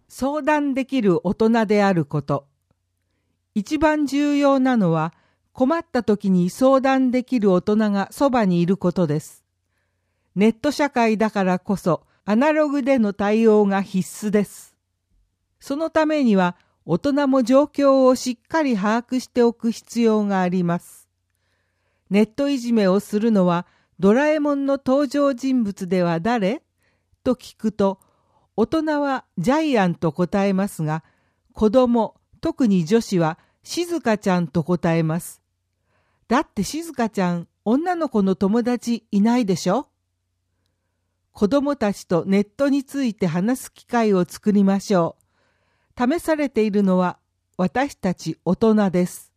相談できる大人であること。一番重要なのは、困った時に相談できる大人がそばにいることです。ネット社会だからこそ、アナログでの対応が必須です。そのためには、大人も状況をしっかり把握しておく必要があります。ネットいじめをするのは、ドラえもんの登場人物では誰？と聞くと、大人はジャイアンと答えますが、子供、特に女子は静香ちゃんと答えます。だって静香ちゃん、女の子の友達いないでしょ？子供たちとネットについて話す機会を作りましょう。試されているのは私たち大人です。